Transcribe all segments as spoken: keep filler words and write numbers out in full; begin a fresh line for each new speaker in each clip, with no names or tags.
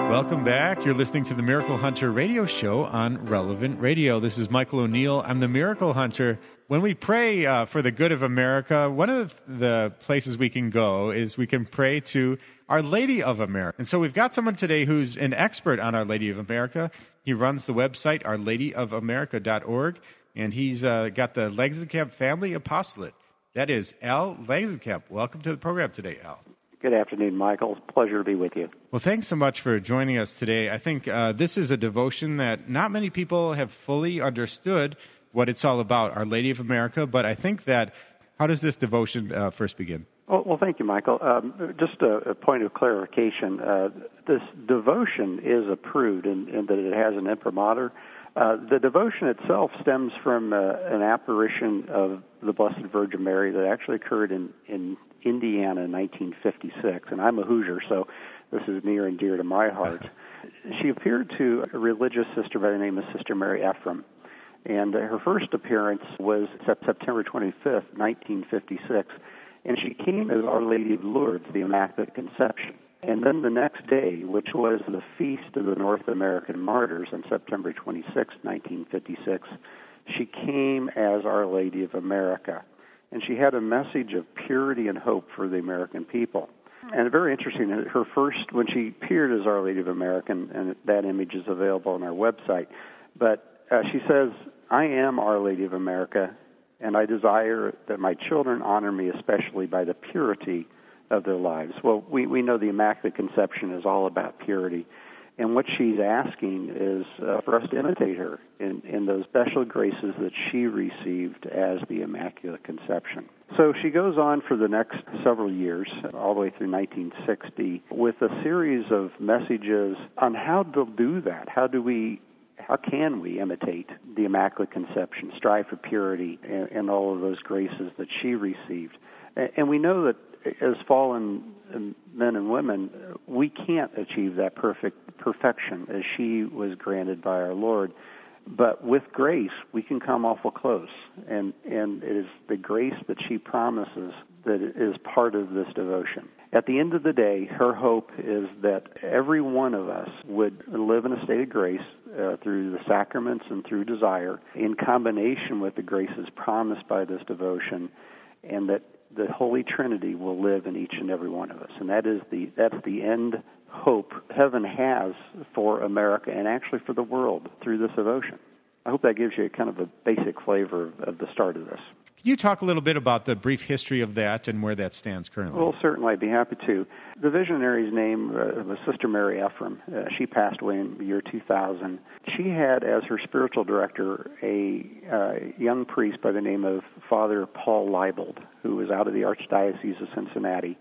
Welcome back. You're listening to the Miracle Hunter radio show on Relevant Radio. This is Michael O'Neill. I'm the Miracle Hunter. When we pray uh, for the good of America, one of the places we can go is we can pray to Our Lady of America. And so we've got someone today who's an expert on Our Lady of America. He runs the website, our lady of america dot org, and he's uh, got the Langenkamp Family Apostolate. That is Al Langenkamp. Welcome to the program today, Al.
Good afternoon, Michael. It's a pleasure to be with you.
Well, thanks so much for joining us today. I think uh, this is a devotion that not many people have fully understood what it's all about, Our Lady of America. But I think that, how does this devotion uh, first begin?
Well, well, thank you, Michael. Um, just a, a point of clarification. Uh, this devotion is approved in, in that it has an imprimatur. Uh, the devotion itself stems from uh, an apparition of the Blessed Virgin Mary that actually occurred in, in Indiana in nineteen fifty-six, and I'm a Hoosier, so this is near and dear to my heart. She appeared to a religious sister by the name of Sister Mary Ephraim, and uh, her first appearance was September twenty-fifth, nineteen fifty-six, and she came as Our Lady of Lourdes, the Immaculate Conception. And then the next day, which was the Feast of the North American Martyrs on September twenty-sixth, nineteen fifty-six, she came as Our Lady of America. And she had a message of purity and hope for the American people. And very interesting, her first, when she appeared as Our Lady of America, and that image is available on our website, but uh, she says, "I am Our Lady of America, and I desire that my children honor me especially by the purity of their lives." Well, we, we know the Immaculate Conception is all about purity. And what she's asking is uh, for us to imitate her in, in those special graces that she received as the Immaculate Conception. So she goes on for the next several years, all the way through nineteen sixty, with a series of messages on how to do that. How do we, how can we imitate the Immaculate Conception, strive for purity, and, and all of those graces that she received? And, and we know that as fallen men and women, we can't achieve that perfect perfection as she was granted by our Lord. But with grace, we can come awful close. And, and it is the grace that she promises that is part of this devotion. At the end of the day, her hope is that every one of us would live in a state of grace uh, through the sacraments and through desire, in combination with the graces promised by this devotion, and that the Holy Trinity will live in each and every one of us. And that is the that's the end hope heaven has for America and actually for the world through this devotion. I hope that gives you kind of a basic flavor of, of the start of this.
Can you talk a little bit about the brief history of that and where that stands currently?
Well, certainly, I'd be happy to. The visionary's name uh, was Sister Mary Ephraim. Uh, she passed away in the year two thousand. She had as her spiritual director a uh, young priest by the name of Father Paul Leibold, who was out of the Archdiocese of Cincinnati.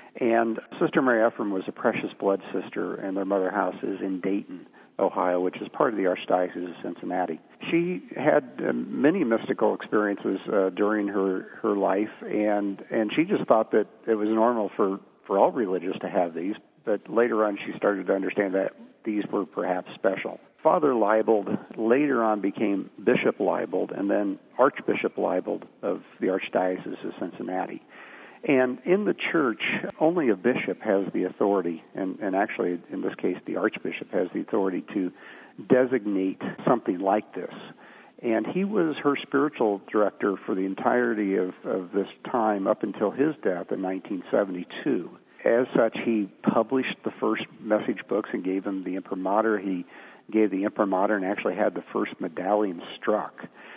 And Sister Mary Ephraim was a precious blood sister, and their mother house is in Dayton, Ohio, which is part of the Archdiocese of Cincinnati. She had uh, many mystical experiences uh, during her, her life, and, and she just thought that it was normal for, for all religious to have these, but later on she started to understand that these were perhaps special. Father Leibold later on became Bishop Leibold and then Archbishop Leibold of the Archdiocese of Cincinnati. And in the church, only a bishop has the authority, and, and actually in this case the archbishop has the authority to designate something like this. And he was her spiritual director for the entirety of, of this time up until his death in nineteen seventy-two. As such, he published the first message books and gave them the imprimatur. He gave the imprimatur and actually had the first medallion struck.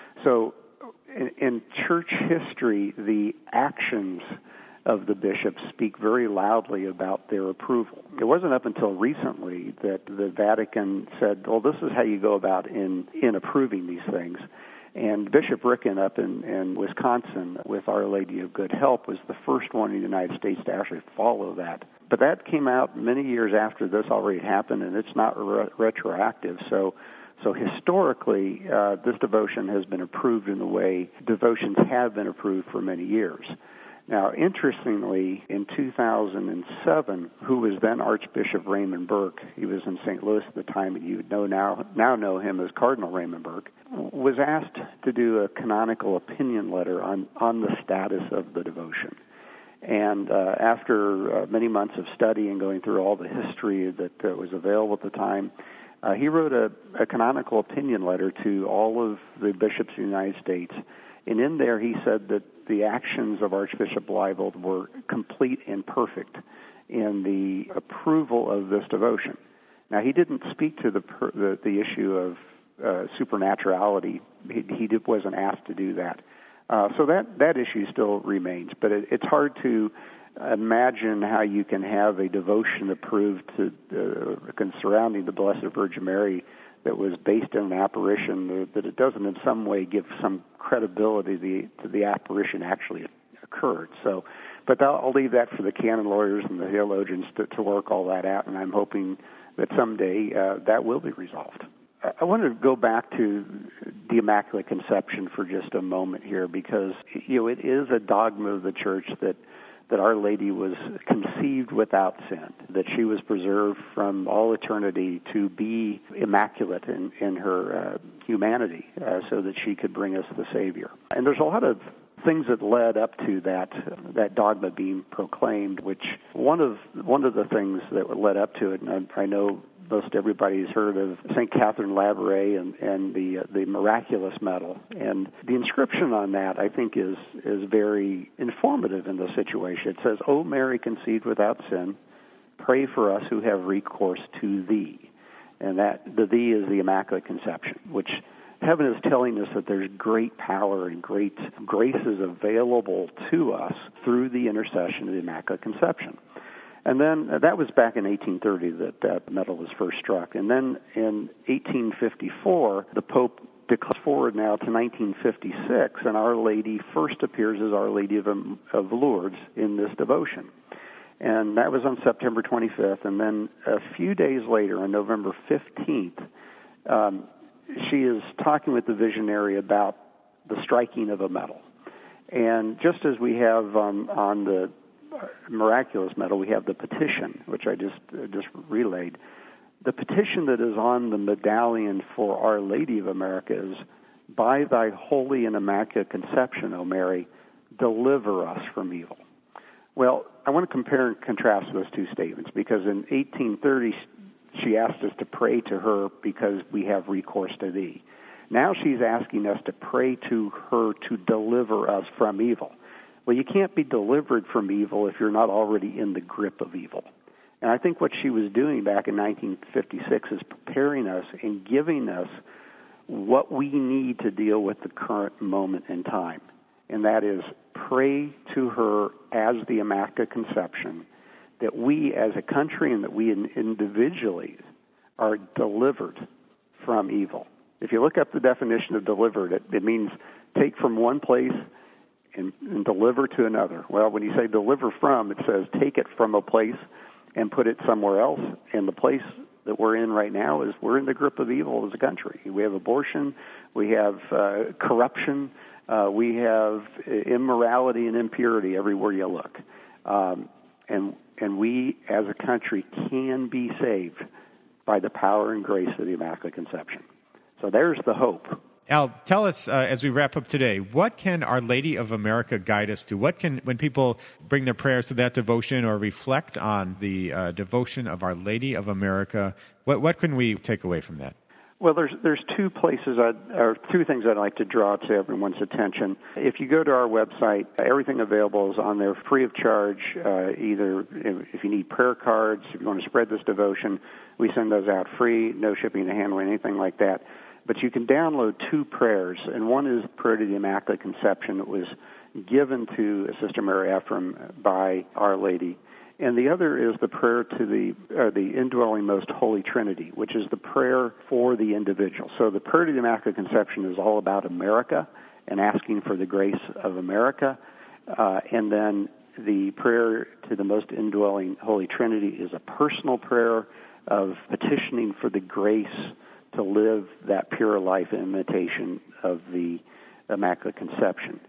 So in, in church history, the actions of the bishops speak very loudly about their approval. It wasn't up until recently that the Vatican said, well, this is how you go about in, in approving these things. And Bishop Ricken up in, in Wisconsin with Our Lady of Good Help was the first one in the United States to actually follow that. But that came out many years after this already happened, and it's not re- retroactive. So So historically, uh, this devotion has been approved in the way devotions have been approved for many years. Now, interestingly, in two thousand seven, who was then Archbishop Raymond Burke, he was in Saint Louis at the time, and you know now now know him as Cardinal Raymond Burke, was asked to do a canonical opinion letter on, on the status of the devotion. And uh, after uh, many months of study and going through all the history that uh, was available at the time, uh, he wrote a, a canonical opinion letter to all of the bishops of the United States. And in there he said that the actions of Archbishop Leibold were complete and perfect in the approval of this devotion. Now, he didn't speak to the the, the issue of uh, supernaturality. He, he did, wasn't asked to do that. Uh, so that, that issue still remains. But it, it's hard to imagine how you can have a devotion approved to uh, surrounding the Blessed Virgin Mary that was based on an apparition, that it doesn't in some way give some credibility to the, to the apparition actually occurred. So, but I'll, I'll leave that for the canon lawyers and the theologians to, to work all that out, and I'm hoping that someday uh, that will be resolved. I want to go back to the Immaculate Conception for just a moment here, because you know it is a dogma of the Church that that Our Lady was conceived without sin, that she was preserved from all eternity to be immaculate in, in her uh, humanity, uh, so that she could bring us the Savior. And there's a lot of things that led up to that that dogma being proclaimed, which one of one of the things that led up to it, and I, I know most everybody's heard of Saint Catherine Labouré and, and the uh, the miraculous medal, and the inscription on that I think is is very informative in the situation. It says, "O Mary conceived without sin, pray for us who have recourse to Thee," and that the Thee is the Immaculate Conception, which heaven is telling us that there's great power and great graces available to us through the intercession of the Immaculate Conception. And then uh, that was back in eighteen thirty that that medal was first struck. And then in eighteen fifty-four, the Pope declares forward now to nineteen fifty-six, and Our Lady first appears as Our Lady of, of Lourdes in this devotion. And that was on September twenty-fifth. And then a few days later, on November fifteenth, um, she is talking with the visionary about the striking of a medal. And just as we have um, on the miraculous medal, we have the petition, which I just uh, just relayed. The petition that is on the medallion for Our Lady of America is, "By thy holy and immaculate conception, O Mary, deliver us from evil." Well, I want to compare and contrast those two statements, because in eighteen thirty, she asked us to pray to her because we have recourse to Thee. Now she's asking us to pray to her to deliver us from evil. Well, you can't be delivered from evil if you're not already in the grip of evil. And I think what she was doing back in nineteen fifty-six is preparing us and giving us what we need to deal with the current moment in time. And that is pray to her as the Immaculate Conception, that we as a country and that we individually are delivered from evil. If you look up the definition of delivered, it, it means take from one place and, and deliver to another. Well, when you say deliver from, it says take it from a place and put it somewhere else. And the place that we're in right now is we're in the grip of evil as a country. We have abortion, we have uh, corruption, uh, we have immorality and impurity everywhere you look. Um, and and we as a country can be saved by the power and grace of the Immaculate Conception. So there's the hope.
Al, tell us, uh, as we wrap up today, what can Our Lady of America guide us to? What can, when people bring their prayers to that devotion or reflect on the uh, devotion of Our Lady of America, what, what can we take away from that?
Well, there's there's two places, I'd, or two things I'd like to draw to everyone's attention. If you go to our website, everything available is on there free of charge. Uh, either if you need prayer cards, if you want to spread this devotion, we send those out free, no shipping and handling, anything like that. But you can download two prayers, and one is Prayer to the Immaculate Conception that was given to Sister Mary Ephraim by Our Lady. And the other is the prayer to the uh, the indwelling Most Holy Trinity, which is the prayer for the individual. So the prayer to the Immaculate Conception is all about America and asking for the grace of America. Uh, and then the prayer to the Most Indwelling Holy Trinity is a personal prayer of petitioning for the grace to live that pure life in imitation of the Immaculate Conception.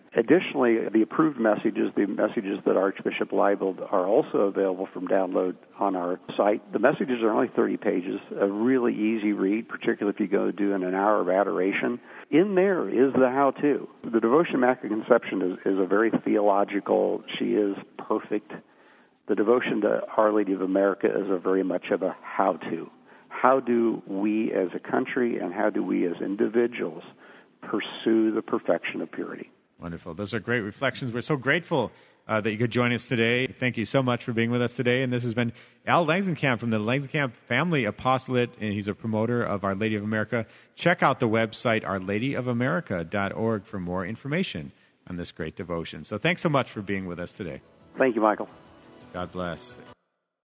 Additionally, the approved messages, the messages that Archbishop libeled, are also available from download on our site. The messages are only thirty pages, a really easy read, particularly if you go doing an hour of adoration. In there is the how-to. The Devotion Immaculate Conception is, is a very theological, she is perfect. The devotion to Our Lady of America is a very much of a how-to. How do we as a country and how do we as individuals pursue the perfection of purity?
Wonderful. Those are great reflections. We're so grateful uh, that you could join us today. Thank you so much for being with us today. And this has been Al Langenkamp from the Langenkamp Family Apostolate, and he's a promoter of Our Lady of America. Check out the website, our lady of america dot org, for more information on this great devotion. So thanks so much for being with us today.
Thank you, Michael.
God bless.